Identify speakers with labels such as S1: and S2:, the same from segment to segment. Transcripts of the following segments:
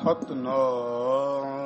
S1: ਸਤਨਾਮ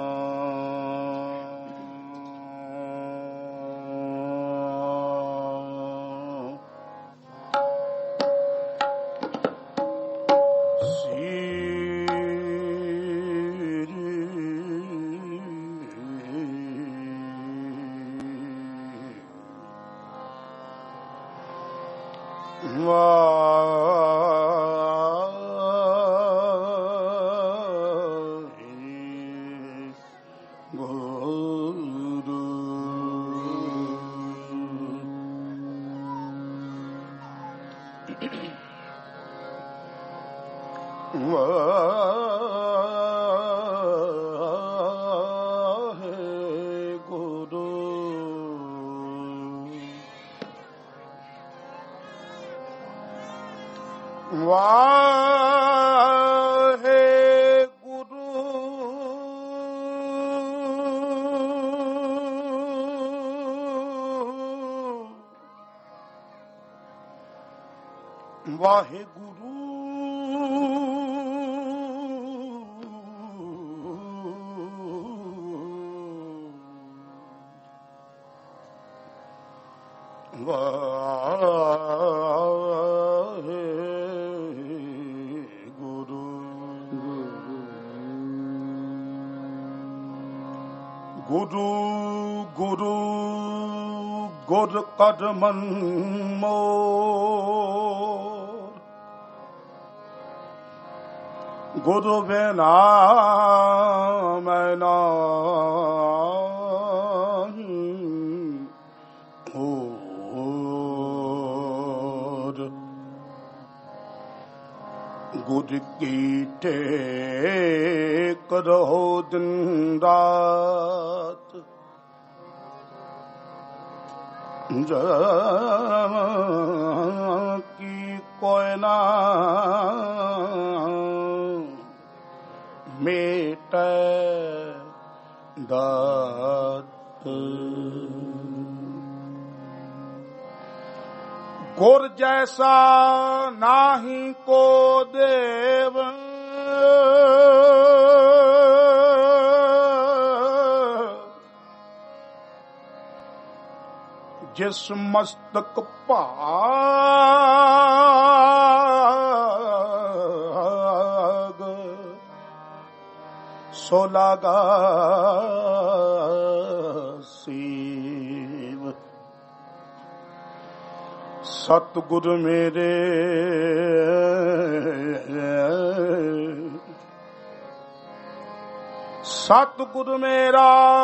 S1: ਵਾਹਿਗੁਰੂ ਗੁਰੂ ਗੁਰੂ ਗੁਰ ਕਦਮਨ ਮੋਰ ਗੁਰੂ ਬਿਨਾ ਮੈਂ ਨਾਹੀ ਹੋਰ ਗੁਰ ਕੀ ਟੇਕ ਰਹੋ ਦਿਨ ਰਾਤ ਕੀ ਕੋਈ ਨਾ ਮੇਟੈ ਦਾਤ ਗੁਰ ਜੈਸਾ ਨਾਹੀ ਕੋ ਦੇਵ ਜਿਸ ਮਸਤਕ ਭਾਗ ਸੋ ਲਾਗਾ ਸੀਵ ਸਤਿਗੁਰ ਮੇਰੇ ਸਤਿਗੁਰ ਮੇਰਾ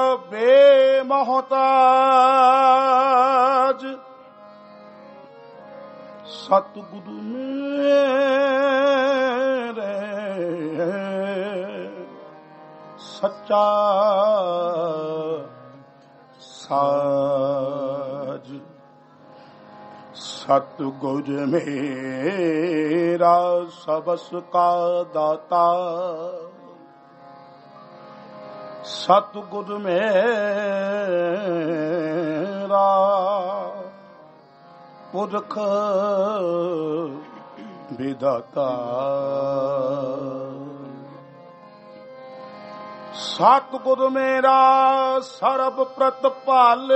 S1: ਬੇਮੋਹਤਾਜ ਸਤਿਗੁਰ ਮੇਰੇ ਸੱਚਾ ਸਾਜ ਸਤਿਗੁਰ ਮੇਰਾ ਸਬਸ ਕਾ ਦਾਤਾ ਸਤਿਗੁਰ ਮੇਰਾ ਪੁਰਖ ਵਿਦਾਤਾ ਸਤਿਗੁਰ ਮੇਰਾ ਸਰਬ ਪ੍ਰਤਪਾਲ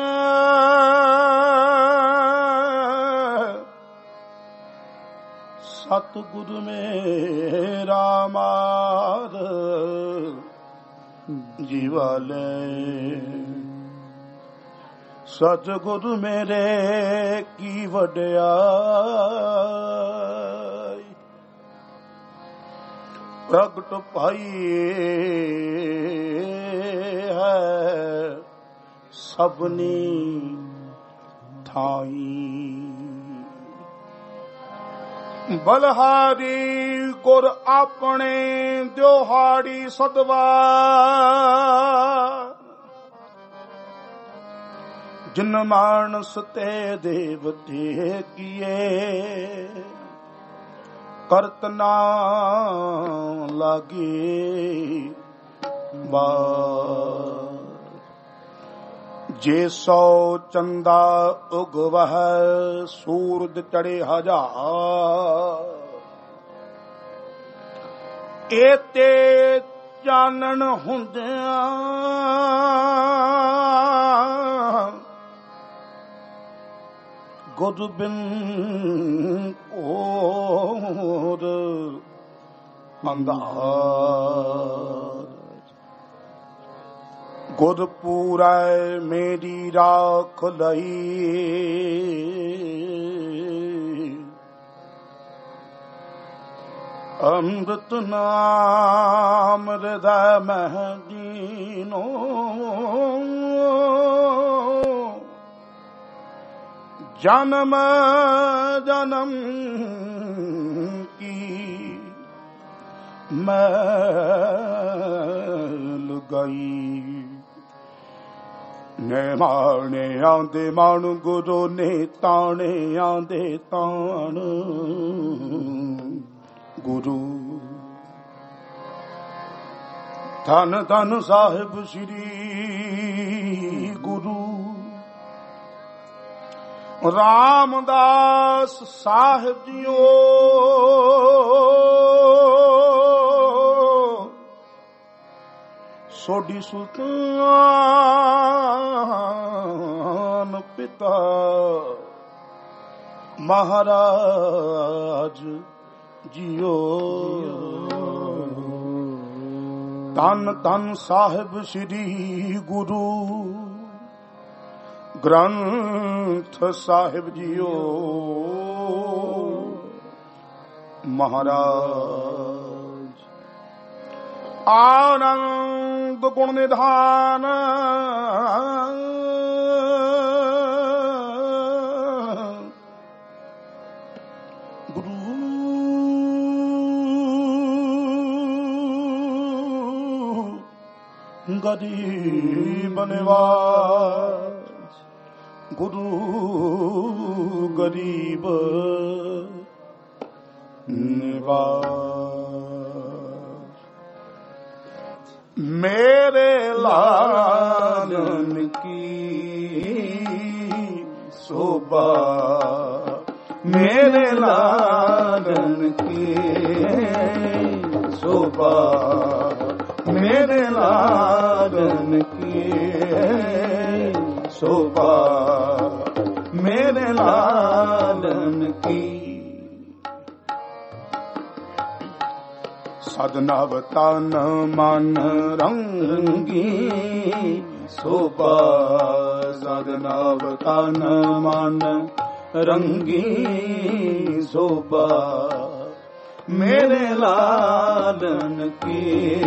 S1: ਸਤਿਗੁਰ ਮੇਰਾ ਮਾਰ ਜੀਵਾਲੇ ਸਤਿਗੁਰ ਮੇਰੇ ਕੀ ਵਡਿਆਈ ਪ੍ਰਗਟ ਭਾਈ ਹੈ ਸਭਨੀ ਥਾਈ ਬਲਹਾਰੀ ਗੁਰ ਆਪਣੇ ਦਿਹਾੜੀ ਸਦਵਾ ਜਿਨ ਮਾਨਸ ਤੇ ਦੇਵਤੇ ਕੀਏ ਕਰਤ ਨਾ ਲਾਗੇ ਬਾਰ ਜੇ ਸੋ ਚੰਦਾ ਉਗਵਹਿ ਸੂਰਜ ਚੜੇ ਹਜ਼ਾਰ एते चानण हुंदियां गुर बिन और अंधार। गुर पूरै मेरी राख लई अमृत नाम हृदय मह दीनो। जन्म जन्म की मैल गई ने माने आंदे मान गुरु ने ताने आंदे तान गुरु। धन धन साहिब श्री गुरु रामदास साहिब जियो। सोडी सुल्तान पिता महाराज जियो। धन धन साहिब श्री गुरु ग्रंथ साहिब जियो महाराज। आनंद गुण निधान गुरु गरीब निवास गुरु गरीब निवास। मेरे लालन की शोभा मेरे लालन की शोभा मेरे लालन की शोभा मेरे लालन की। सदनवतन मन रंगी शोभा सदनवतन मन रंगी शोभा मेरे लालन की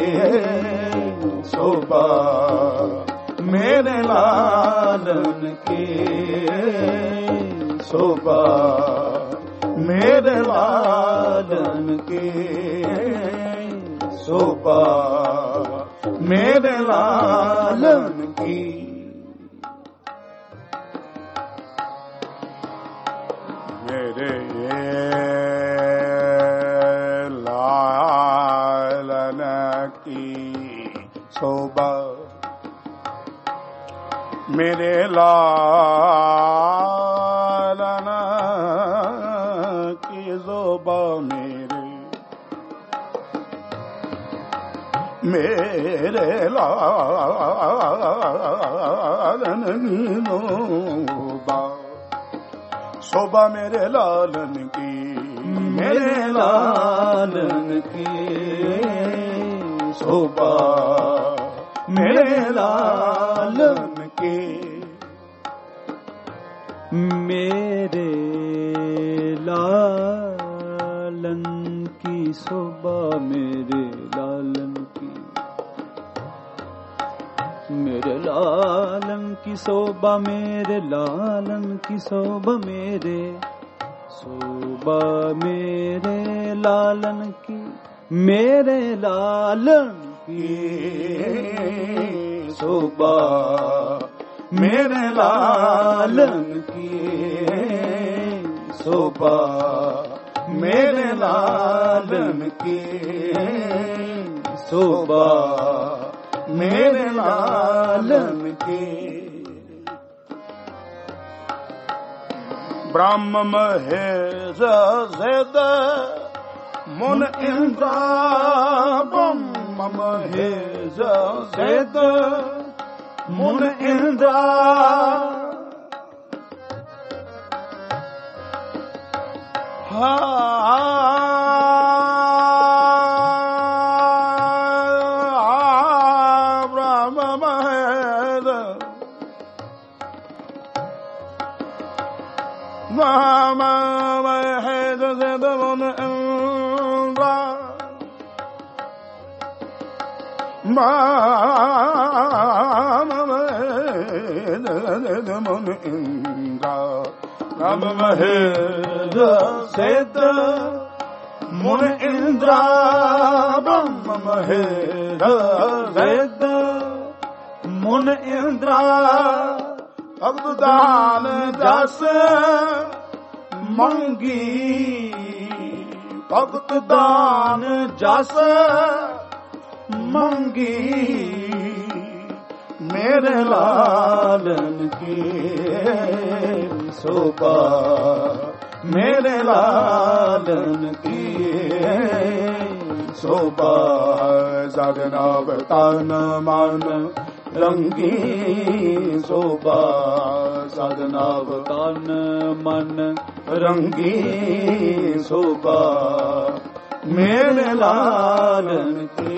S1: शोभा मेरे लालन की शोभा मेरे लालन की शोभा मेरे लालन की। मेरे लालन की शोभा मेरे लालन की शोभा मेरे लालन की शोभा शोभा मेरे लालन की मेरे लालन की शोभा मेरे लालन की
S2: मेरे लालन की शोभा मेरे लालन की मेरे लालन की शोभा मेरे लालन की शोभा मेरे शोभा मेरे लालन की मेरे लालन की शोभा मेरे लालन की शोभा मेरे लालन की शोभा मेरे लालन की।
S1: ब्रह्म महेश ਮੁਨ ਇੰਦਰਾ ਬ੍ਰਹਮ ਮਹੇਸ਼ ਸਿਧ ਮੁਨ ਇੰਦਰਾ ਬ੍ਰਹਮ ਮਹੇਸ਼ ਬ੍ਰਹਮ ਮਹੇਸ਼ ਸਿਧ ਮੁਨ ਇੰਦਰਾ ਮੁਨ ਇੰਦਰਾ ਬ੍ਰਹਮ ਮਹੇਸ਼ ਸਿਧ ਮੁਨ ਇੰਦਰਾ ਬ੍ਰਹਮ ਮਹੇਸ਼ ਸਿਧ ਮੁਨ ਇੰਦਰਾ ਭਗਤ ਦਾਨ ਜਸ ਮੰਗੀ ਭਗਤ ਦਾਨ ਜਸ ਮੰਗੀ ਮੇਰੇ ਲਾਲਨ ਕੀ ਸੋਭਾ ਮੇਰੇ ਲਾਲਨ ਕੀ ਸੋਭਾ ਸਗਨਾ ਤਨ ਮਨ ਰੰਗੀ ਸੋਭਾ ਸਗਨਾ ਤਨ ਮਨ ਰੰਗੀ ਸੋਭਾ ਮੇਰੇ ਲਾਲਨ ਕੀ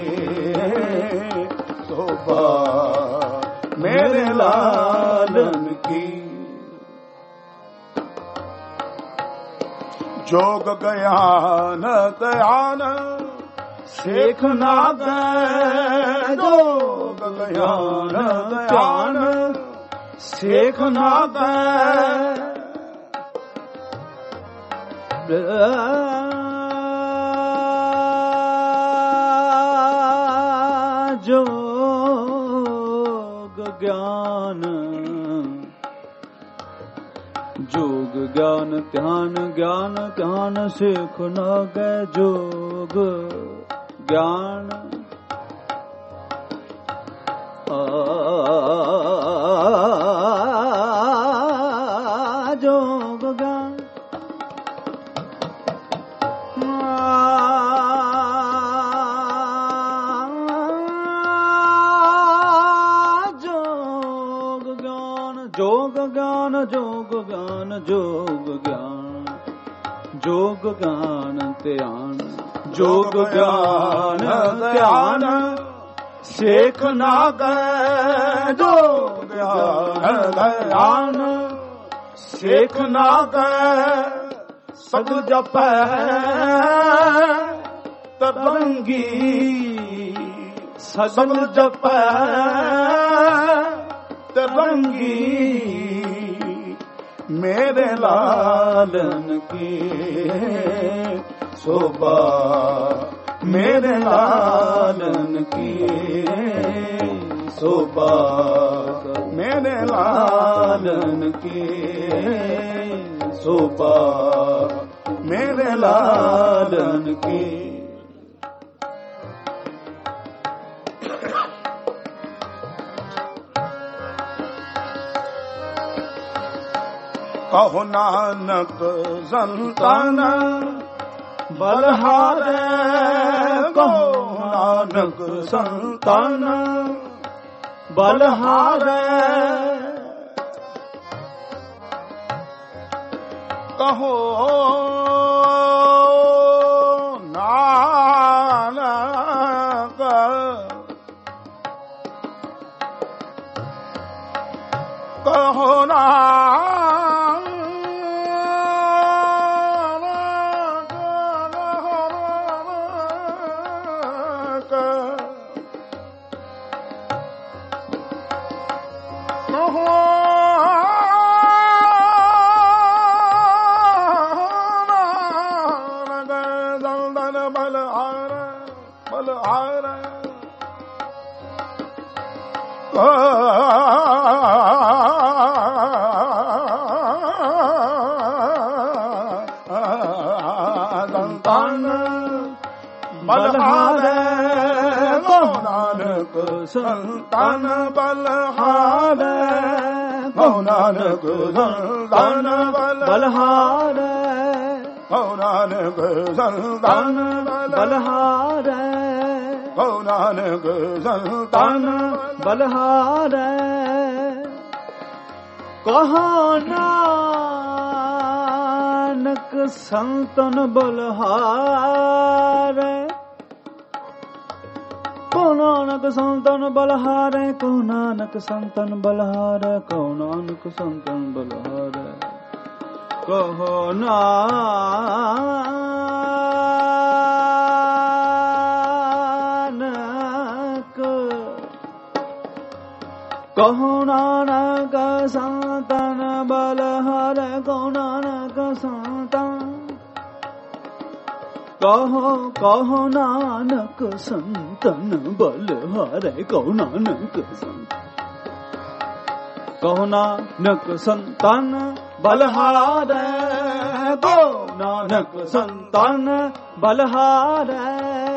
S1: ਸੋਭਾ ਮੇਰੇ ਲਾਲਨ ਕੀ ਜੋਗ ਗਿਆਨ ਧਿਆਨ ਸੇਖ ਨਾਗੈ ਜੋਗ ਗਿਆਨ ਧਿਆਨ ਸੇਖ ਨਾਗੈ ਜੋਗ ਗਿਆਨ ਜੋਗ ਗਿਆਨ ਧਿਆਨ ਗਿਆਨ ਧਿਆਨ ਸਿਖ ਨਾਗੈ ਜੋਗ ਗਿਆਨ ਜੋਗ ਗਿਆਨ ਜੋਗ ਗਿਆਨ ਜੋਗ ਗਿਆਨ ਜੋਗ ਗਿਆਨ ਜੋਗ ਗਿਆਨ ਧਿਆਨ ਜੋਗ ਗਿਆਨ ਧਿਆਨ ਸੇਖ ਨਾਗੈ ਜੋਗ ਗਿਆਨ ਧਿਆਨ ਸੇਖ ਨਾਗੈ ਸਭ ਜਪੈ ਤਰੰਗੀ ਸਭ ਜਪੈ ਤਰੰਗੀ ਮੇਰੇ ਲਾਲਨ ਕੀ ਸੋਭਾ ਮੇਰੇ ਲਾਲਨ ਕੀ ਸੋਭਾ ਮੇਰੇ ਲਾਲਨ ਕੀ ਸੋਭਾ ਮੇਰੇ ਲਾਲਨ ਕੀ ਕਹੋ ਨਾਨਕ ਸੰਤਨ ਬਲਹਾਰੇ ਕਹੋ ਨਾਨਕ ਸੰਤਨ ਬਲਹਾਰੇ ਕਹੋ ਨਾਨਕ ਕਹੋ ਸੰਤਨ ਬਲਹਾਰੇ ਕਹੋ ਨਾਨਕ ਸੰਤਨ ਬਲਹਾਰੇ कहो नानक संतान
S2: बलहारै,
S1: कहो नानक संतान
S2: बलहारै, कहो नानक संतन बलहारै, कहो नानक संतन बलहारै, कहो नानक संतन बलहारै, कहो नानक संतन बलहारै, कहो नानक, कहो नानक संतन बलहारै, कहो नानक संतन, कहो नानक संतन बलहारै, कहो नानक संतन, कहो नानक संतन बलहारै, कहो नानक संतन बलहारै,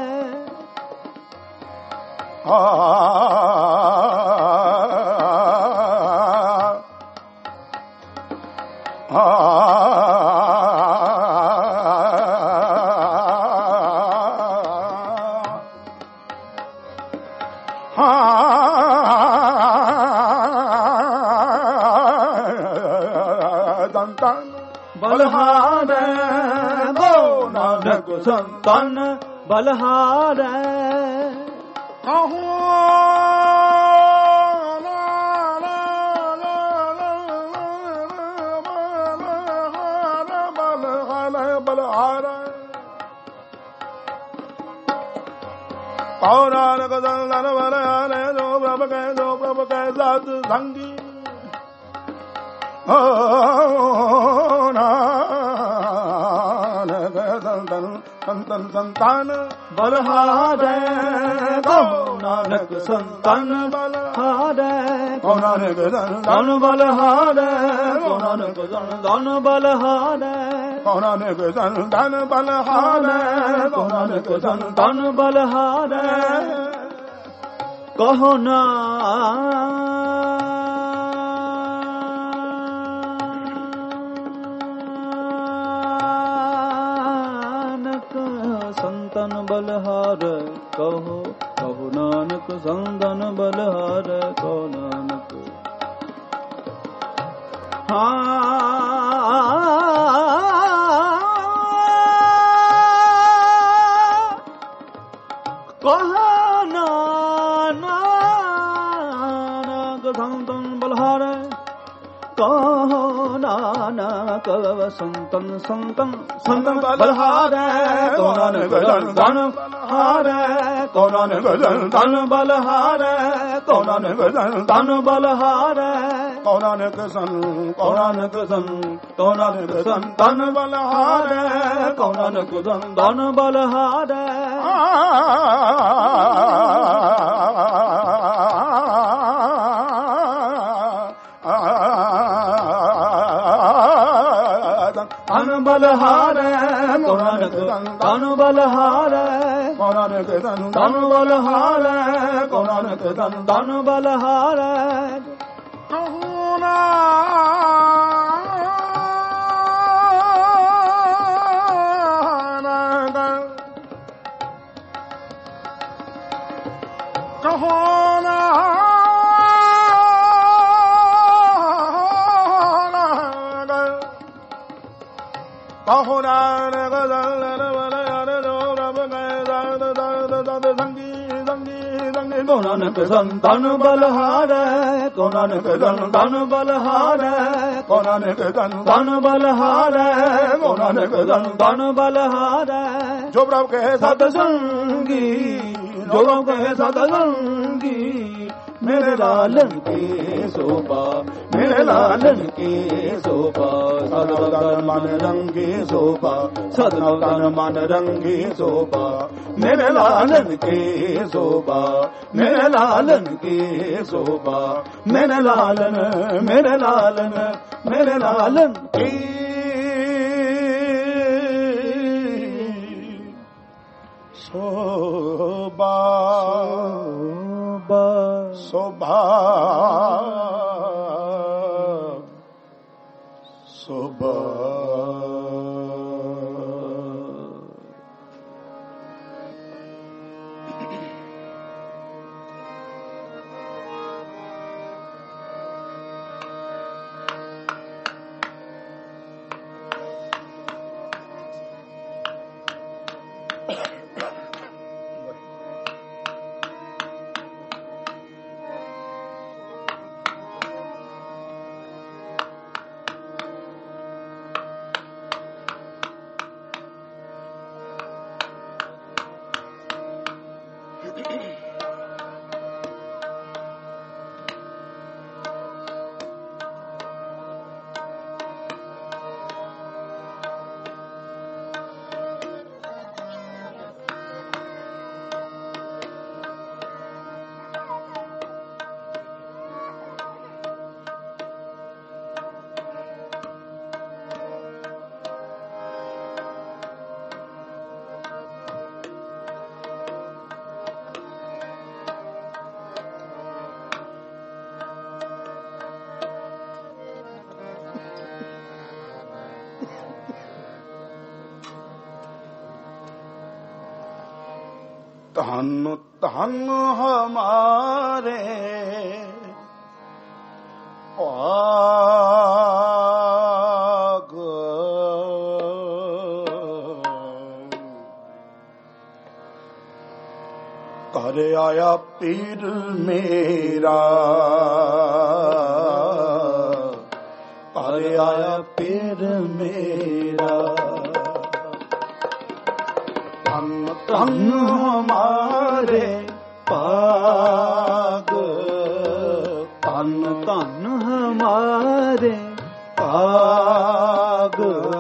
S2: बलहारै, कहो नानक संतन बलहारै,
S1: कहो नानक संतन बलहारै, जो प्रभु के साथ संगी, नानक संतन संतन संतान
S2: बलहारै, कहो नानक संतन बलहारै,
S1: कहो नानक संतन
S2: बलहारै, कहो नानक संतन बलहारै,
S1: कहो नानक संतन बलहारै,
S2: कहो नानक संतन बलहारै, कहो नानक संतन बलहारै, कहो नानक संतन बलहारै, कहो नानक, कहो नानक संतन बलहारै, कहो नानक संतन संतन संतन बलहारै, कहो नानक संतन बलहारै, कहो नानक संतन बलहारै, कहो नानक संतन बलहारै,
S1: कहो नानक
S2: कहो नानक संतन बलहारै, कहो नानक संतन बलहारै, तन बलहारै, कहो नानक तन बलहारै,
S1: कहो नानक
S2: तन बलहारै, कहो नानक तन बलहारै,
S1: कहो नानक, कहो कहो नानक संतन बलहारै, जो प्रभु के साथ संगी संगी संगी,
S2: कहो नानक संतन बलहारै, कहो नानक संतन बलहारै,
S1: कहो नानक
S2: संतन बलहारै, कहो नानक संतन बलहारै,
S1: जो प्रभु के साथ
S2: सतसंगी, जो प्रभु के सतसंगी, मेरे लालन की शोभा, मेरे लालन की शोभा,
S1: सदवदन मन रंगी शोभा,
S2: सदवदन मन रंगी शोभा, मेरे लालन की शोभा, मेरे लालन की शोभा, मेरे लालन, मेरे लालन, मेरे लालन की
S1: शोभा, शोभा, शोभा, ਧਨ ਧਨ ਹਮਾਰੇ ਭਾਗ ਘਰ ਆਇਆ ਪੀਰ ਮੇਰਾ ਘਰ ਆਇਆ ਪੀਰ ਮੇਰਾ ਧਨ ਧਨ ਹਮਾਰੇ ਭਾਗ
S2: ਧਨ ਧਨ ਹਮਾਰੇ ਭਾਗ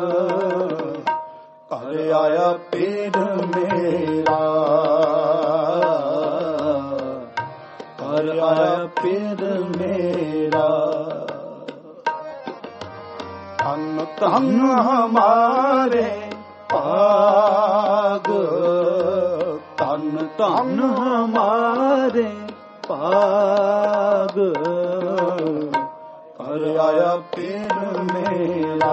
S1: ਘਰ ਆਇਆ ਪੀਰ ਮੇਰਾ
S2: ਘਰ ਆਇਆ ਪੀਰ ਮੇਰਾ
S1: ਧਨ ਧਨ ਹਮਾਰੇ ਭਾਗ
S2: ਧਨ ਧਨ ਹਮਾਰੇ ਭਾਗ
S1: ਘਰ ਆਇਆ ਪੀਰ ਮੇਰਾ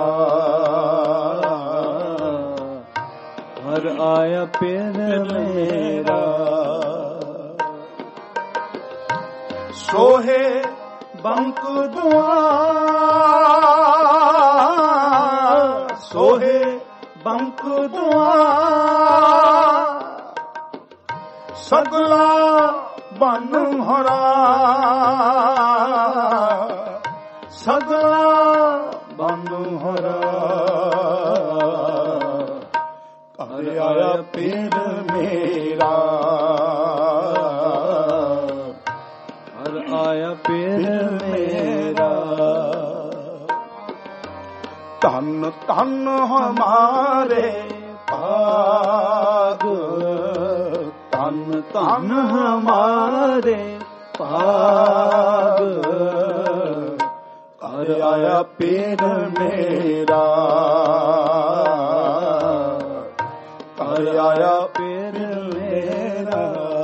S2: ਘਰ ਆਇਆ ਪੀਰ ਮੇਰਾ
S1: ਸੋਹੇ ਬੰਕ ਦੁਆ ਸੋਹੇ ਬੰਕ ਦੁਆ ਸਗਲਾ ਬਨ ਹਰਾ ਸਗਲਾ ਬਨ ਹਰਾ ਘਰ ਆਇਆ ਪੀਰ ਮੇਰਾ
S2: ਘਰ ਆਇਆ ਪੀਰ ਮੇਰਾ
S1: ਧਨ ਧਨ ਹਮਾਰੇ ਭਾਗ
S2: ਧਨ ਧਨ ਹਮਾਰੇ ਭਾਗ
S1: ਘਰ ਆਇਆ ਪੀਰ ਮੇਰਾ ਘਰ ਆਇਆ
S2: ਪੀਰ ਮੇਰਾ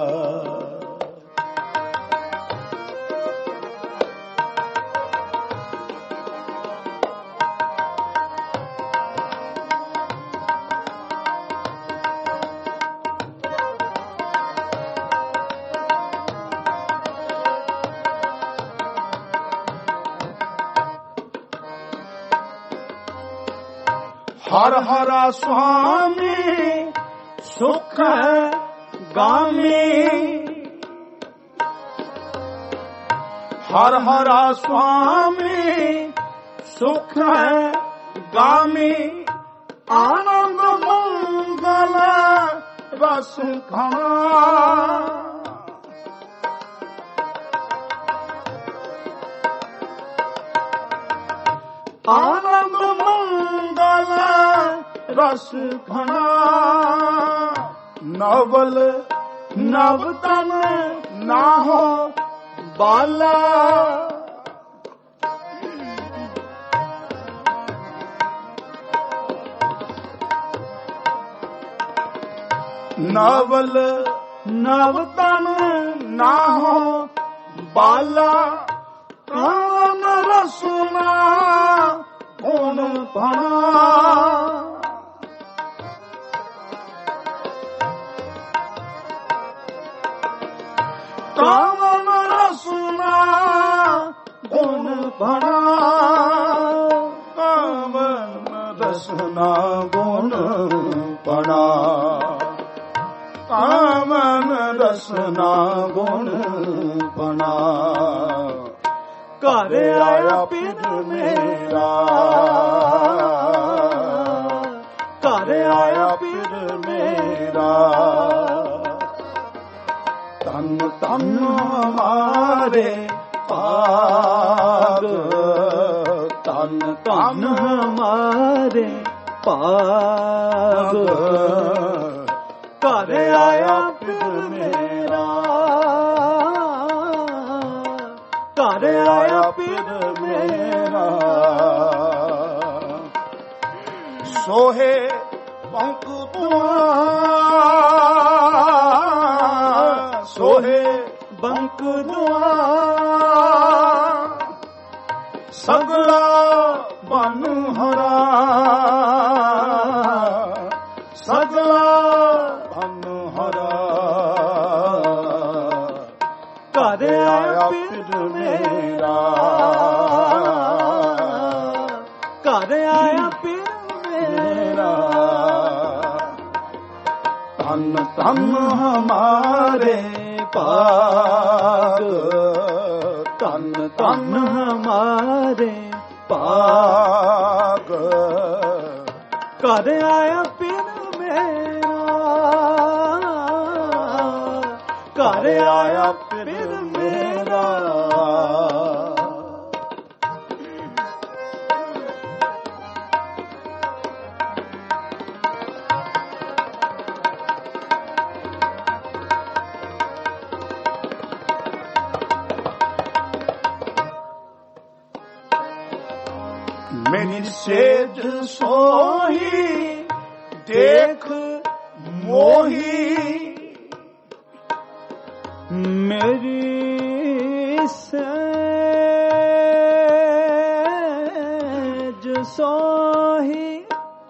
S1: ਹਰ ਹਰਾ ਸੁਆਮੀ ਸੁਖ ਗਾਮੀ ਹਰ ਹਰਾ ਸੁਆਮੀ ਸੁਖ ਗਾਮੀ ਆਨੰਦ ਮੰਗਲ ਰਸ ਖਾਣਾ ਆਨੰਦ ਮੰਗਲ ਰਸ ਘਣਾ ਨਵਲ ਨਵ ਤਨ ਨਾ ਹੋ ਬਾਲਾ ਨਵਲ ਨਵ ਤਨ ਨਾ ਹੋ ਬਾਲਾ ਕਾਮ ਰਸਨਾ ਗੁਣ ਭਣਾ ਕਾਮ ਰਸਨਾ ਗੁਣ ਭਣਾ ਕਾਮ ਰਸਨਾ ਗੁਣ ਭਣਾ ਕਾਮ ਰਸਨਾ ਗੁਣ ਭਣਾ ਘਰ ਆਇਆ ਪੀਰ ਮੇਰਾ ਘਰ ਆਇਆ ਪੀਰ ਮੇਰਾ ਧਨ ਧਨ ਹਮਾਰੇ ਭਾਗ
S2: ਧਨ ਧਨ ਹਮਾਰੇ ਭਾਗ
S1: ਘਰ ਆਇਆ ਪੀਰ ਮੇਰਾ ਘਰ ਆਇਆ ਪੀਰ ਮੇਰਾ ਸੋਹੇ ਪੰਕ ਦੁਆ ਸੋਹੇ ਬੰਕ ਦੁਆ ਸਗਲਾ ਬਨ ਹਰਾ ਸਗਲਾ ਬਨ ਹਰਾ
S2: ਧੰਨ ਧੰਨ ਹਮਾਰੇ ਭਾਗ, ਧੰਨ ਧੰਨ ਹਮਾਰੇ ਭਾਗ। ਘਰ ਆਇਆ ਪਿਰ ਮੇਰਾ, ਘਰ ਆਇਆ ਪਿਰ ਮੇਰਾ। ਮੇਰੀ ਸੇਜ ਸੋਹੀ ਦੇਖ ਮੋਹੀ, ਮੇਰੀ ਸੇਜ ਸੋਹੀ,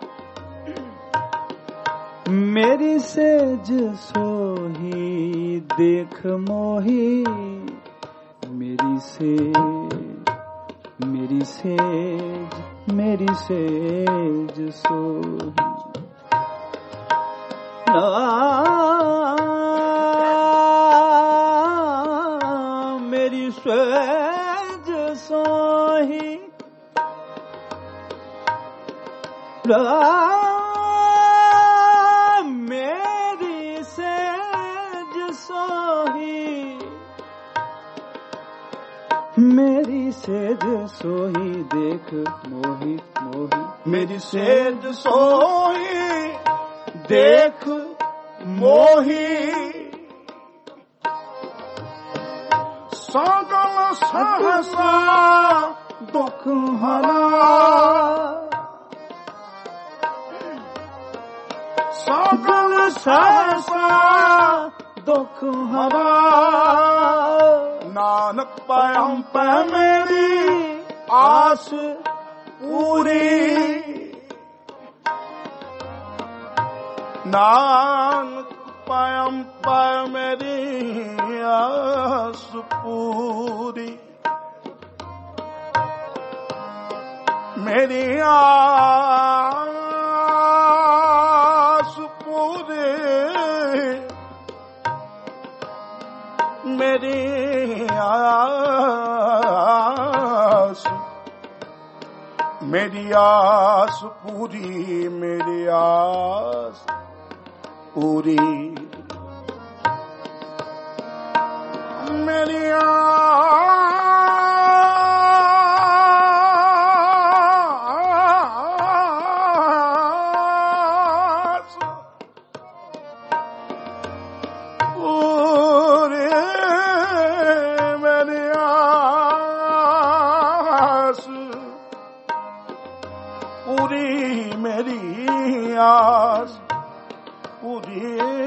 S2: ਮੇਰੀ ਸੇਜ ਸੋਹੀ ਦੇਖ ਮੋਹੀ, ਮੇਰੀ ਸੇਜ, ਮੇਰੀ ਸੇਜ, ਮੇਰੀ ਸੇਜ ਸੋਹੀ। ਮੇਰੀ ਸੇਜ ਸੋਹੀ, ਮੇਰੀ ਸੇਜ ਸੋਹੀ, ਮੇਰੀ ਸੇਜ ਸੋਹੀ ਦੇਖ ਮੋਹੀ ਮੋਹੀ, ਮੇਰੀ ਸੇਜ ਸੋਹੀ ਦੇਖ ਮੋਹੀ। ਸਗਲ ਸਹਸਾ ਦੁਖ ਹਰਾ, ਸਗਲ ਸਹਸਾ ਦੁਖ ਹਰਾ। ਨਾਨਕ ਪਾਇਮ ਪੈ ਮੇਰੀ ਆਸ ਪੂਰੀ, ਨਾਨਕ ਪਾਇਮ ਪੈ ਮੇਰੀ ਆਸ ਪੂਰੀ। ਮੇਰੀ ਆਸ ਪੂਰੀ, ਮੇਰੀ ਆਸ, ਮੇਰੀ ਆਸ ਪੂਰੀ, ਮੇਰੀ ਆਸ ਪੂਰੀ। ਮੇਰੀ ਆਸ ਪੂਰੀ, ਮੇਰੀ ਆਸ ਪੂਰੀ, ਮੇਰੀ ਆਸ ਪੂਰੀ,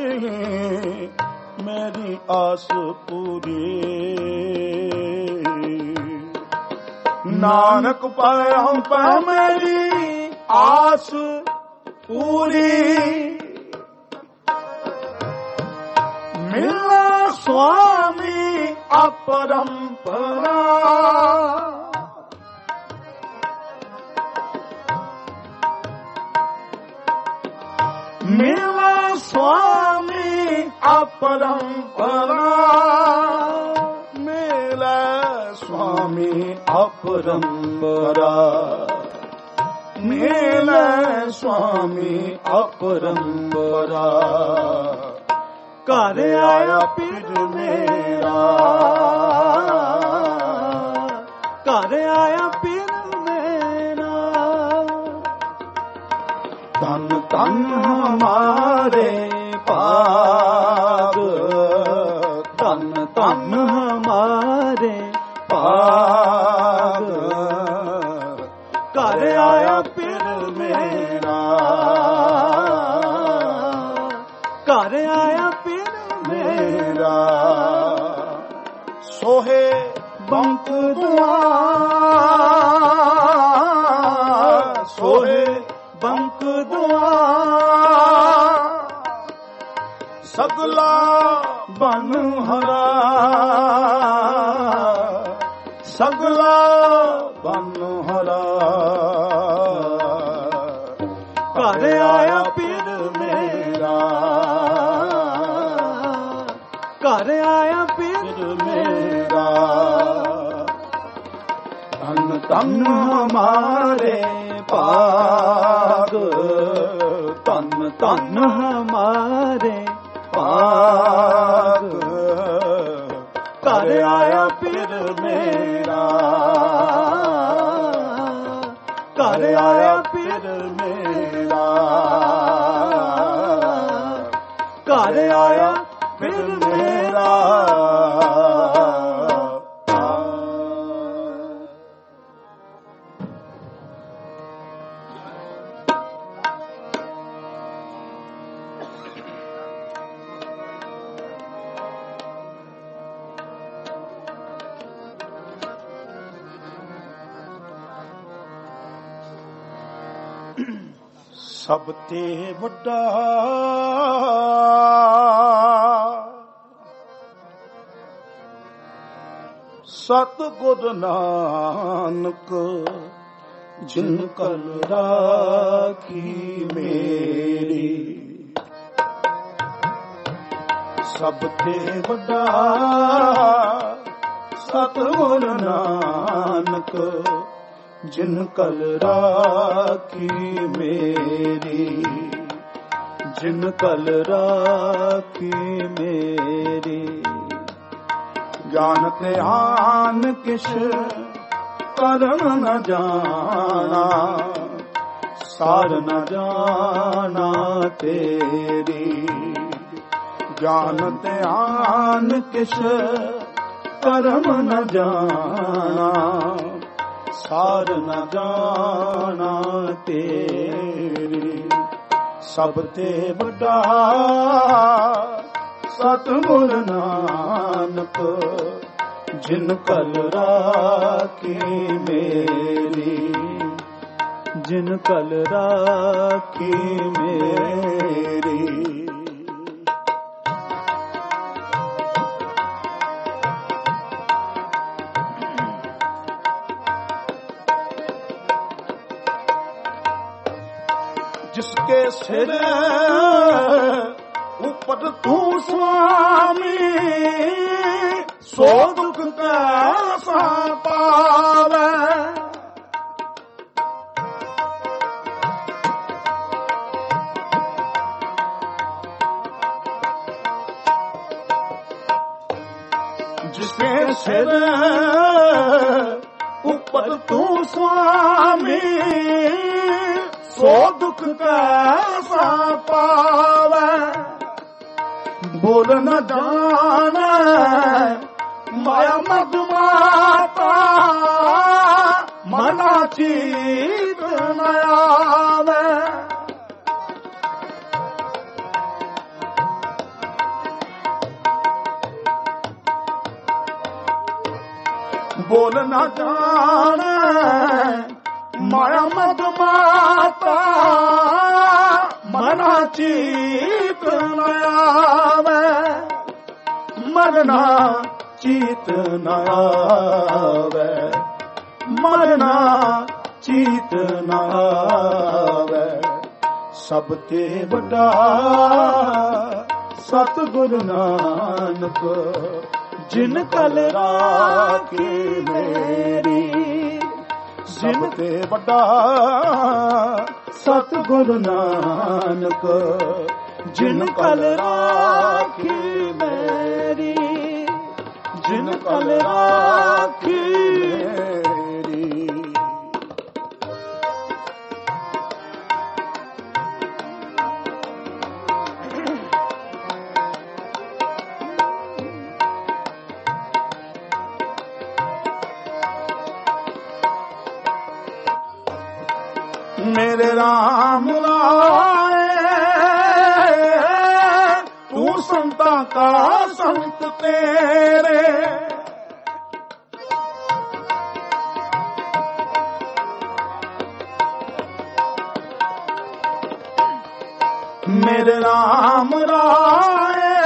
S2: ਮੇਰੀ ਆਸ ਪੂਰੀ। ਨਾਨਕ ਪਾਇਮ ਪੈ ਮੇਰੀ ਆਸ ਪੂਰੀ। ਮਿਲਾ ਸੁਆਮੀ ਅਪਰੰਪਰਾ, ਮਿਲਾ ਸੁਆਮੀ ਅਪਰੰਪਰਾ, ਮਿਲਾ ਸੁਆਮੀ ਅਪਰੰਪਰਾ, ਮਿਲਾ ਸੁਆਮੀ ਅਪਰੰਪਰਾ। ਘਰ ਆਇਆ ਪਿਰ ਮੇਰਾ, ਘਰ ਆਇਆ ਪਿਰ ਮੇਰਾ। ਧੰਨ ਧੰਨ ਹਮਾਰੇ ਭਾਗ, ਧੰਨ ਧੰਨ ਹਮਾਰੇ ਭਾਗ। ਘਰ ਆਇਆ ਪਿਰ ਮੇਰਾ, ਘਰ ਆਇਆ ਪਿਰ ਮੇਰਾ। ਸੋਹੇ ਬੰਕ ਦੁਆਰ, ਸੋਹੇ ਬੰਕ ਦੁਆਰ। ਸਗਲਾ ਬਨ ਹਰਾ, ਸਗਲਾ ਬਨ ਹਰਾ। ਘਰ ਆਇਆ ਪਿਰ ਮੇਰਾ, ਘਰ ਆਇਆ ਪੀਰ ਮੇਰਾ। ਧੰਨ ਧੰਨ ਹਮਾਰੇ ਭਾਗ, ਧੰਨ ਧੰਨ ਹਮਾਰੇ ਭਾਗ, ਘਰ ਆਇਆ ਪੀਰ ਮੇਰਾ। ਘਰ ਆਇਆ ਪੀਰ ਮੇਰਾ। ਘਰ ਆਇਆ ਪੀਰ ਮੇਰਾ।
S1: ਸਭ ਤੇ ਵੱਡਾ ਸਤਿਗੁਰ ਨਾਨਕ, ਜਿਨ ਕਲ ਰਾਖੀ ਮੇਰੀ। ਸਭ ਤੇ ਵੱਡਾ ਸਤਿਗੁਰ ਨਾਨਕ, ਜਿਨ ਕਲ ਰਾਖੀ ਮੇਰੀ। ਜਿਨ ਕਲ ਰਾਖੀ ਮੇਰੀ। ਗਿਆਨ ਧਿਆਨ ਕਿਛ ਕਰਨ ਨ ਜਾਣਾ, ਸਾਰ ਨ ਜਾਣਾ ਤੇਰੀ। ਗਿਆਨ ਧਿਆਨ ਕਿਛ ਕਰਮ ਨ ਜਾਣਾ, ਸਾਰ ਨ ਜਾਣਾ ਤੇਰੀ। ਸਭ ਤੇ ਵੱਡਾ ਸਤਿਗੁਰ ਨਾਨਕ, ਜਿਨ ਕਲ ਰਾਖੀ ਮੇਰੀ। ਜਿਨ ਕਲ ਰਾਖੀ ਮੇਰੀ। जिसके सिर ऊपर तू स्वामी, सो दुख कैसा पावे। जिसके सिर ऊपर तू स्वामी, सो दुख कैसा पावे। बोल न जाने माया मद माता, मना चीत न आवे। बोल न जाने माया मद माता, मना चीत न आवे। मरना चीत न आवे। मरना चीत न आवे। सब ते वड्डा सतगुर नानक, जिन कल राखी मेरी। जिन ते वड्डा सतगुर नानक, जिन कल राखी मेरी। जिन कल राखी मेरी। मेरे राम लाए तू संता का संत तेरे। मेरे राम लाए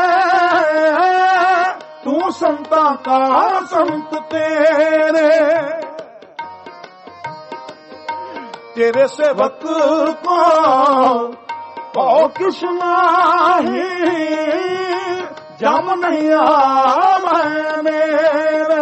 S1: तू संता का संत तेरे। तेरे सेवक को किस नाही,
S2: ਜਮ ਨਹੀਂ ਆਵੇ ਮੇਰੇ।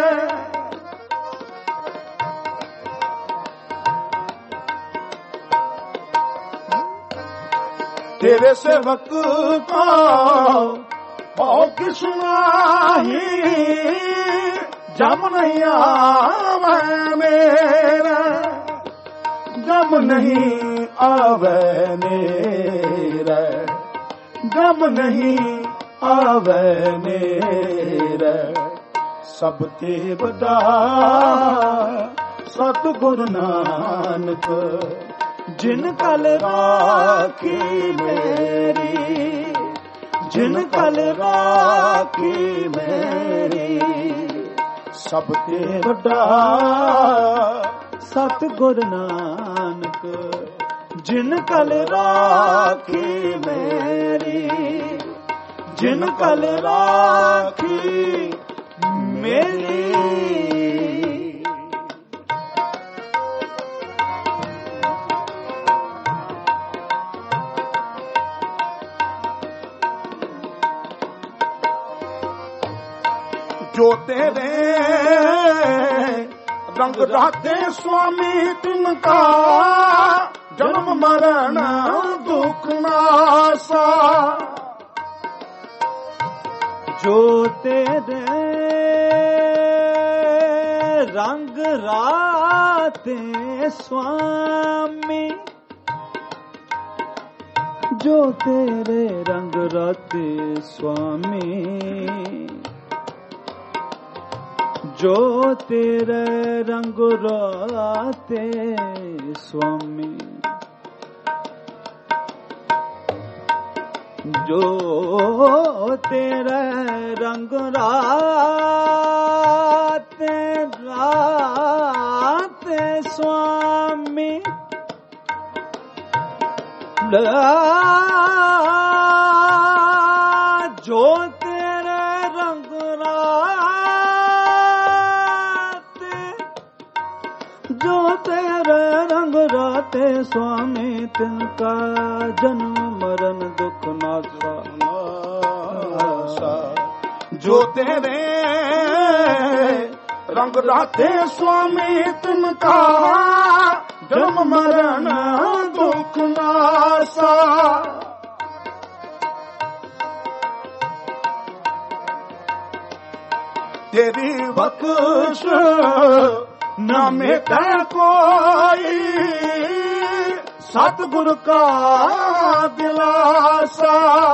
S2: तेरे सेवक को बहु किस नाही, जम नहीं आवे मेरा, जम नहीं आवे मेरा, जम नहीं आवे मेरा। सब ते बड़ा सतगुरु नानक, जिन कल राखी मेरी, जिन कल राखी मेरी। सब ते बड़ा सतगुरु नानक, जिन कल राखी मेरी, जिन कल राखी मेरी। जो तेरे रंग राते स्वामी तिनका, जन्म मरण दुख नासा।
S1: जो तेरे रंग राते स्वामी, जो तेरे रंग राते स्वामी, जो तेरे रंग राते स्वामी, जो तेरे रंग राते राते स्वामी, जो तेरे रंग राते, जो तेरे रंग राते स्वामी, तिनका जन्म मरण दुख नासा।
S2: जो तेरे रंग राते स्वामी तिनका, जन्म मरण दुख नासा। तेरी बख्श न मिटे कोई, सतगुरु का दिलासा।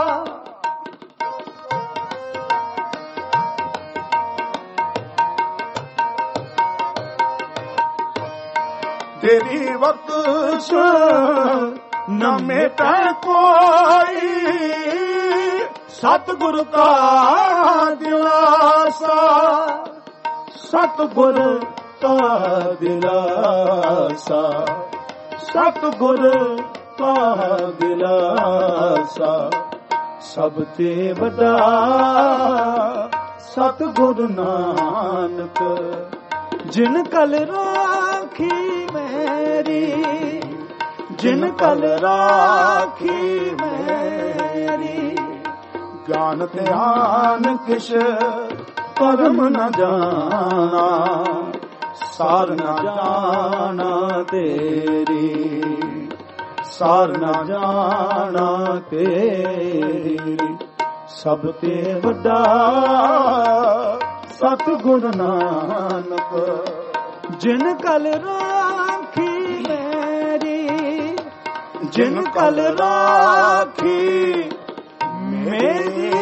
S2: तेरी बख्श न मिटे कोई, सतगुरु का दिलासा। सतगुरु का दिलासा, सतगुरु का दिलासा। सब ते बड़ा सतगुरु नानक,
S1: जिन कल राखी मेरी, जिन कल राखी मेरी।
S2: ज्ञान ध्यान किश परम न जाना, सार न जाना तेरी, सार न जाना तेरी। सब ते बड़ा सतगुरु नानक,
S1: जिन कल राखी मेरी, जिन कल राखी मेरी।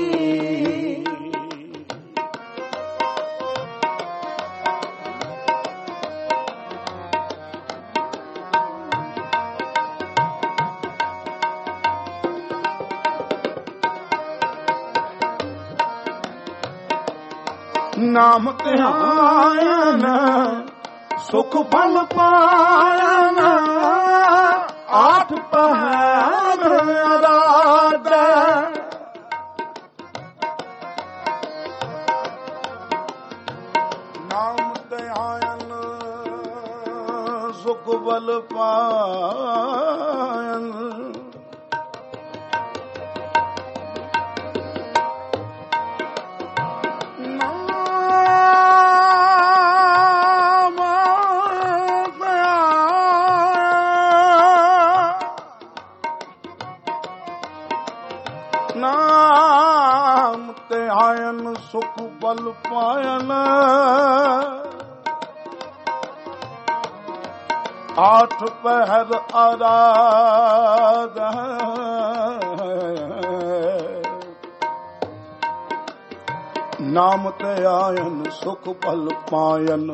S2: नाम ध्यान सुख फल पायन, आठ पहर रात। नाम ध्यान सुख फल पायन,
S1: ਨਾਮ ਤੇ ਆਇਨ ਸੁਖ ਬਲ ਪਾਇਨ ਆਠ ਪਹਿਰ ਆਰਾਧ ਨਾਮ ਤੇ ਆਇਨ ਸੁਖ ਬਲ ਪਾਇਨ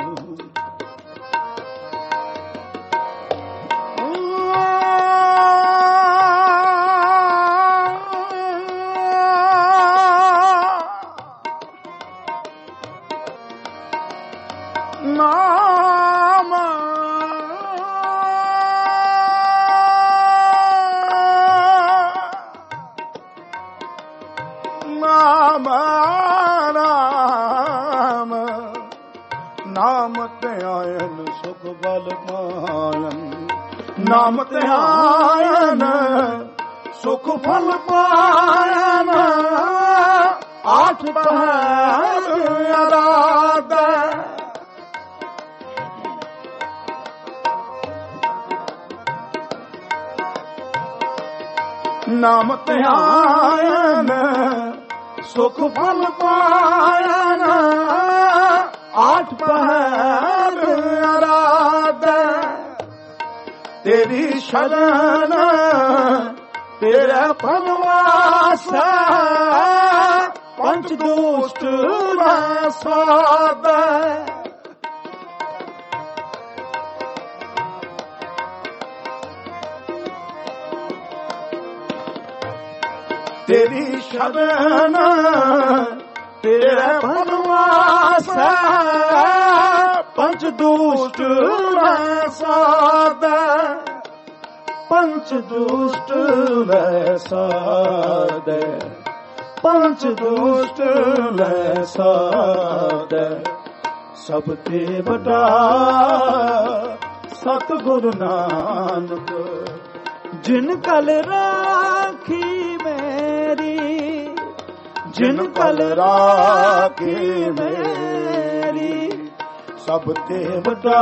S1: ਨਾਮ ਤੇ ਆਇਨ ਸੁਖ ਫਲ ਪਾਇਨ ਆਠ ਪਹਿਰ ਆਰਾਧ ਨਾਮ ਤੇ ਆਇਨ ਸੁਖ ਫਲ ਪਾਇਨ ਆਠ ਪਹਿਰ ਆਰਾਧ ਤੇਰੀ ਸ਼ਰਨ ਤੇਰਾ ਪਰਵਾਸ ਪੰਚ ਦੁਸ਼ਟ ਨਾ ਸਾਧ ਤੇਰੀ ਸ਼ਰਨ ਤੇਰਾ ਪਰਵਾਸ ਪੰਚ ਦੁਸ਼ਟ ਨਾ ਸਾਧ ਪੰਚ ਦੁਸ਼ਟ ਲੈ ਸਾਧ ਪੰਚ ਦੁਸ਼ਟ ਲੈ ਸਾਧ ਸਭ ਤੇ ਵੱਡਾ ਸਤਿਗੁਰੂ ਨਾਨਕ ਜਿਨ ਕਲ ਰਾਖੀ ਮੇਰੀ ਜਿਨ ਕਲ ਰਾਖੀ ਮੇਰੀ ਸਭ ਤੇ ਵੱਡਾ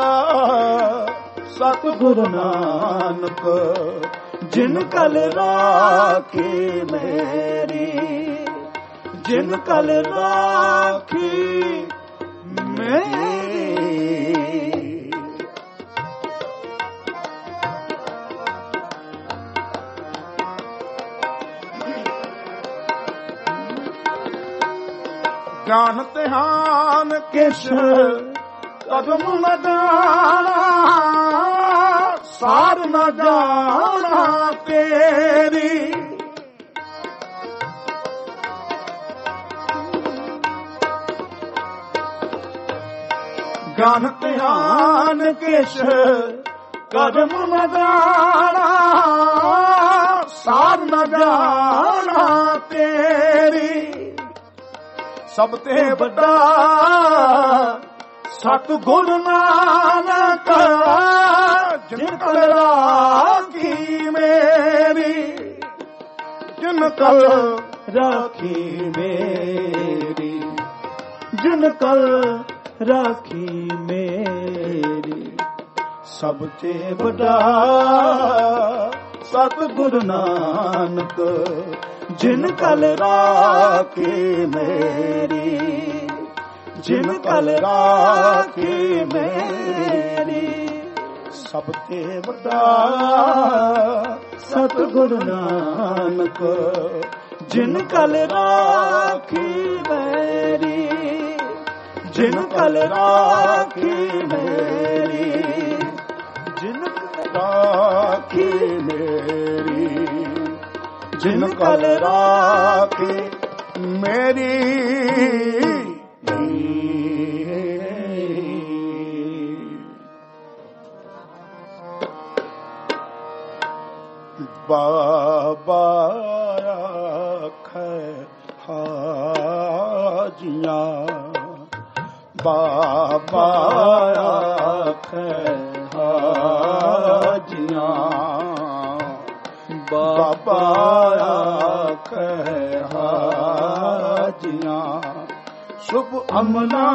S1: ਸਤਿਗੁਰੂ ਨਾਨਕ ਜਿਨ ਕਲ ਰਾਖੀ ਮੇਰੀ ਜਿਨ ਕਲ ਰਾਖੀ ਮੇਰੀ। ਗਿਆਨ ਧਿਆਨ ਕਿਛ ਕਦਮ ਨ ਜਾਣਾ ਸਾਰ ਨ ਜਾਣਾ ਤੇਰੀ ਗਿਆਨ ਧਿਆਨ ਕਿਛ ਕਦਮ ਨ ਜਾਣਾ ਸਾਰ ਨ ਜਾਣਾ ਤੇਰੀ ਸਭ ਤੇ ਵੱਡਾ ਸਤਿਗੁਰੂ ਨਾਨਕ ਜਿਨ ਕਲ ਰਾਖੀ ਮੇਰੀ ਜਿਨ ਕਲ ਰਾਖੀ ਮੇਰੀ ਜਿਨ ਕਲ ਰਾਖੀ ਮੇਰੀ ਸਭ ਤੇ ਵੱਡਾ ਸਤਿਗੁਰੂ ਨਾਨਕ ਜਿਨ ਕਲ ਰਾਖੀ ਮੇਰੀ ਜਿਨ ਕਲ ਰਾਖੀ ਮੇਰੀ ਸਭ ਤੇ ਵੱਡਾ ਸਤਿਗੁਰੂ ਨਾਨਕ ਜਿਨ ਕਲ ਰਾਖੀ ਮੇਰੀ ਜਿਨ ਕਲ ਰਾਖੀ ਮੇਰੀ ਜਿਨ ਕਲ ਰਾਖੀ ਮੇਰੀ ਜਿਨ ਕਲ ਰਾਖੀ ਮੇਰੀ ਬਾਬਾ ਆਖੇ ਹਾਜੀਆਂ ਬਾਬਾ ਆਖੇ ਹਾਜੀਆਂ ਬਾਬਾ ਆਖੇ ਹਾਜੀਆਂ ਸ਼ੁਭ ਅਮਲਾ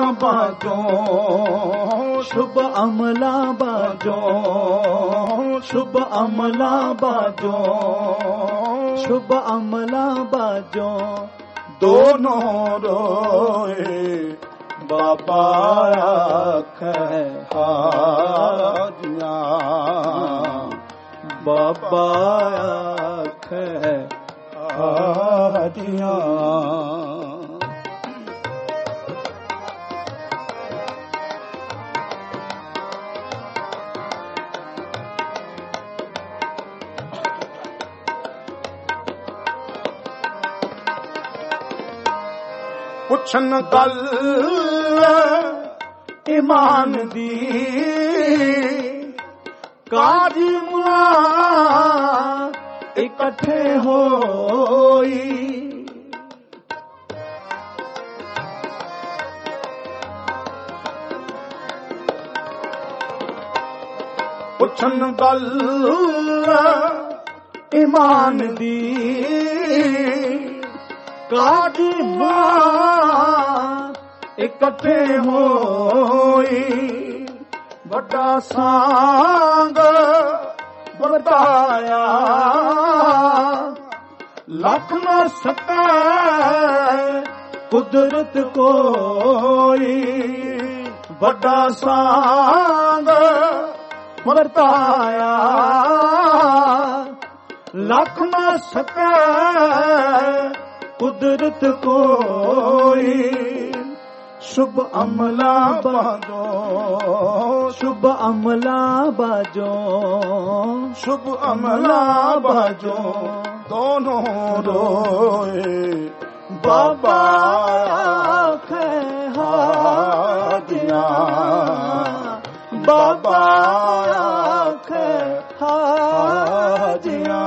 S1: ਬਾਜੋ ਸ਼ੁਭ ਅਮਲਾ ਬਾਜੋ ਸ਼ੁਭ ਅਮਲਾ ਬਾਜੋ
S2: शुभ अमला बाजो
S1: दोनों रोए बाबा आखे हाजियां
S2: बाबा आखे
S1: हाजियां पुछन गल ईमान दी काजी मुआ इकट्ठे होई पुछन गल ईमान दी काजी इकट्ठे होई बड़ा सांग बताया लख न सके कुदरत कोई बड़ा सांग बताया लख न सके कुदरत कोई शुभ अमला बाजो
S2: शुभ अमला बाजो
S1: शुभ अमला बाजो दोनों रोए बाबा
S2: आखे हाजियां बाबा आखे हाजियां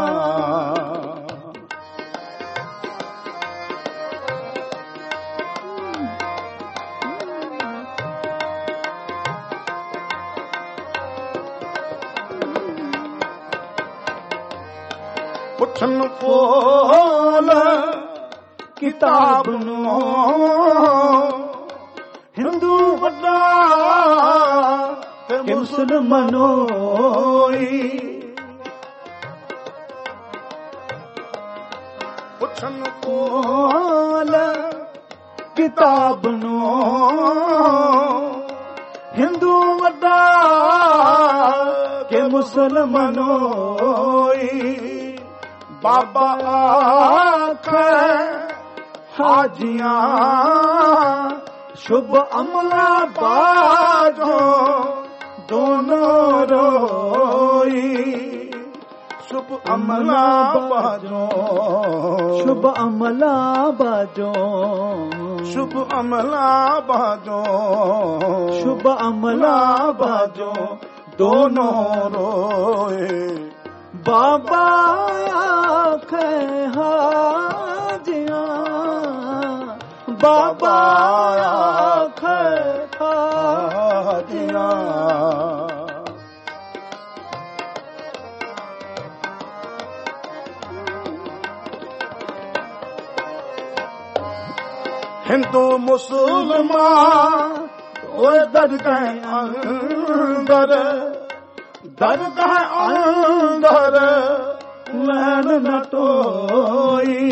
S1: पुछन कोल किताब नो हिंदू वड्डा
S2: के मुसलमानोई
S1: पुछन कोल किताब नो हिंदू वड्डा के मुसलमानोई बाबा आखे हाजियां शुभ अमला बाजो दोनों रोई शुभ अमला बाजो
S2: शुभ अमला बाजो
S1: शुभ अमला बाजो
S2: शुभ अमला बाजो
S1: दोनों रोए
S2: बाबा आखे हाजियां बाबा आखे हाजियां हिंदू मुसलमान ओए दरगाह अंदर दरगाह अंदर लैन न टोई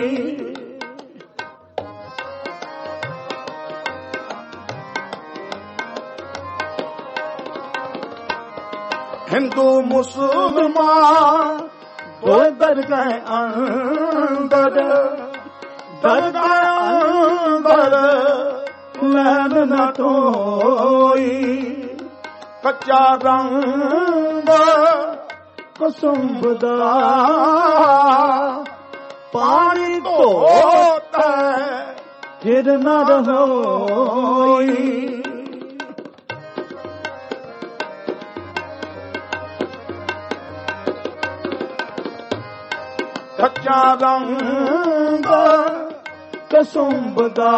S2: हिंदू मुसलमान ओए दरगाह अंदर दरगाह अंदर लैन न टोई कच्चा रंग कसुंबदा पानी धोता फिर न रहोई कच्चा रंग कसुंबदा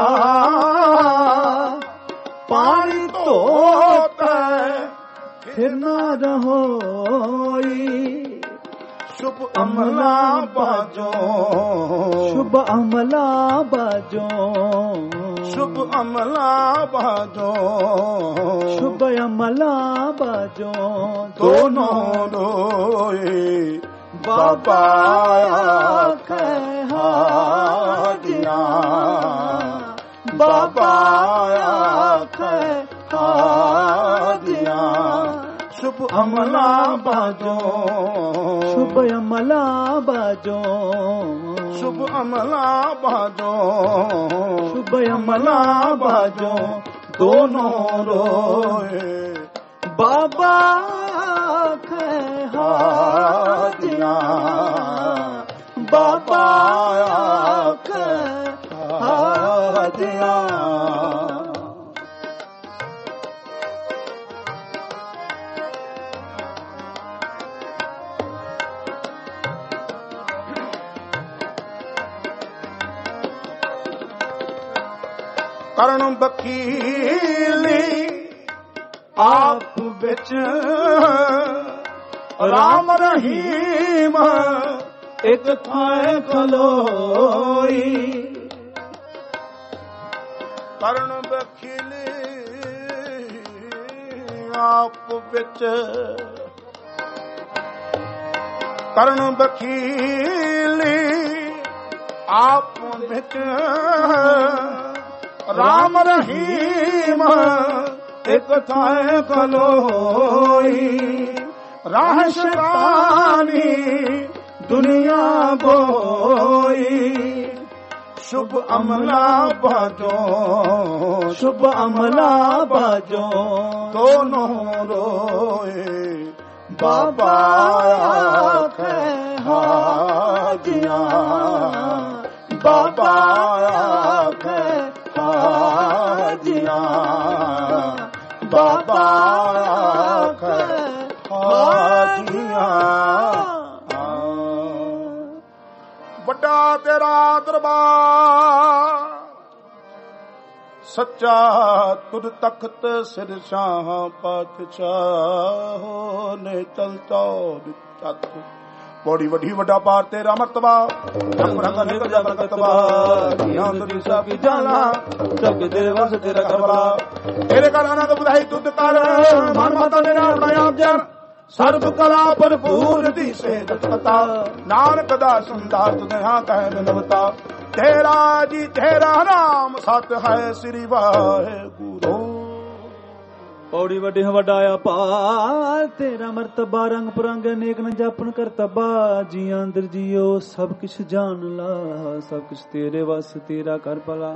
S2: पानी धोता फिर न रहोई शुभ अमला बाजो शुभ अमला बाजो
S1: शुभ अमला बाजो
S2: शुभ अमला बाजो
S1: दोनों रोए बाबा आखे शुभ अमला बाजो,
S2: शुभ अमला बाजो,
S1: शुभ अमला बाजो,
S2: शुभ अमला बाजो,
S1: दोनों रोए
S2: बाबा खे हाजिया, बाबा खे हाजिया।
S1: ਕਰਨ ਬਖੀਲੀ ਆਪ ਵਿੱਚ ਰਾਮ ਰਹੀਮ
S2: ਇੱਕ ਥਾਂ ਖਲੋਈ,
S1: ਕਰਨ ਬਖੀਲੀ ਆਪ ਵਿੱਚ, ਕਰਨ ਬਖੀਲੀ ਆਪ ਵਿੱਚ ਰਾਮ ਰਹੀਮ ਇੱਕ ਥਾਂ ਖਲੋਈ, ਰਾਹ ਸ਼ੈਤਾਨੀ ਦੁਨੀਆ ਗੋਈ, शुभ अमला बाजो,
S2: शुभ अमला बाजो,
S1: दोनों रोए बाबा खे हाजिया, बाबा खे हाजिया, बाबा खे हाजिया। ਵੱਡਾ ਤੇਰਾ ਦਰਬਾਰ ਸੱਚਾ ਤੁਧ ਤਖਤ ਸਿਰ ਸ਼ਾਹ ਪਾਤਸ਼ਾਹ ਨੇ ਚਲਤਾ ਚੱਤ, ਬੜੀ ਵੱਡੀ ਵੱਡਾ ਪਾਰ ਤੇਰਾ ਮਰਤਬਾ, ਰੰਗ ਨਿਕ ਜਗ ਰਤਬਾ, ਦੀਆਂ ਤੁਰੀ ਸਭ ਜਾਣਾ, ਜਗ ਦੇ ਵਸ ਤੇਰਾ ਕਰਬਲਾ, ਤੇਰੇ ਘਰ ਆਨੰਦ ਬੁਧਾਈ ਤੁਧ ਕਰ, ਮਨ ਮਾਤਾ ਮੇਰਾ ਆਪਣਾ ਆਪ ਜਨ, ਸਰਬ ਕਲਾ ਭਰਪੂਰ ਦੀ ਸੇਧਤ ਪਤਾ, ਨਾਨਕ ਦਾ ਸੰਦਾਸ ਤੁਧਿਆ ਕਹਿ ਬਿਨਵਤਾ, ਤੇਰਾ ਜੀ ਤੇਰਾ ਨਾਮ ਸਤ ਹੈ ਸ੍ਰੀ ਵਾਹਿਗੁਰੂ।
S2: ਪੌੜੀ ਵੱਡੀ ਵੱਡਾ ਅਪਾਰ ਤੇਰਾ ਮਰਤਬਾ, ਰੰਗ ਪੁਰੰਗ ਅਨੇਕ ਨ ਜਾਪਨ ਕਰਤਬਾ, ਜੀਆਂ ਅੰਦਰ ਜੀਓ ਸਭ ਕਿਛ ਜਾਣ ਲਾ, ਸਭ ਕਿਛ ਤੇਰੇ ਵਸ ਤੇਰਾ ਕਰ ਭਲਾ,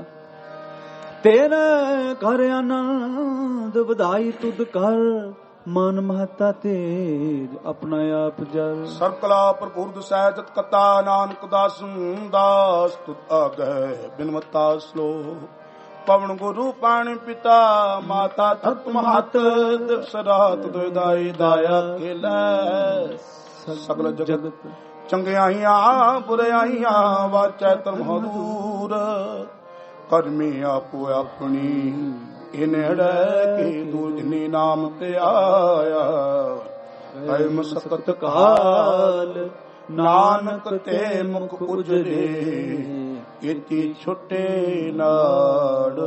S2: ਤੇਰੇ ਘਰ ਆਨੰਦ ਵਧਾਈ ਤੁਧ ਕਰ, ਮਨ ਮਹਤਾ ਤੇਰ ਆਪਣਾ ਆਪ ਜਰ,
S1: ਸਰਕਲਾ ਭਰਪੂਰ ਸਹਿਜਤ ਕਤਾ, ਨਾਨਕ ਦਾਸ ਦਾਸ ਤੁਧ ਆਗੈ ਬਿਨਵਤਾ ਸਲੋਕ, ਪਵਨ ਗੁਰੂ ਪਾਣੀ ਪਿਤਾ ਮਾਤਾ ਤਤ ਮਹਤ, ਦਿਵਸ ਰਾਤ ਦੁਇਦਾਈ ਦਾਇਆ ਖੇਲੈ, ਸਗਲ ਜਗਤ ਚੰਗਿਆਈਆਂ ਬੁਰਾਈਆਂ ਵਾਚੈ ਧਰਮ ਦੂਰ, ਕਰਮੀ ਆਪੋ ਆਪਣੀ ਇਨੜੇ ਕੀ ਦੂਜਨੀ ਨਾਮ ਤੇ ਆਇਆ, ਹੈ ਮਸਕਤ ਕਾਲ ਨਾਨਕ ਤੇ ਮੁਖ ਉਜਰੇ, ਇਤੀ ਛੁਟੇ ਨਾੜ।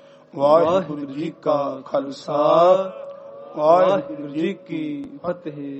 S1: ਵਾਹਿਗੁਰੂ ਜੀ ਕਾ ਖਾਲਸਾ, ਵਾਹਿਗੁਰੂ ਜੀ ਕੀ ਫਤਿਹ।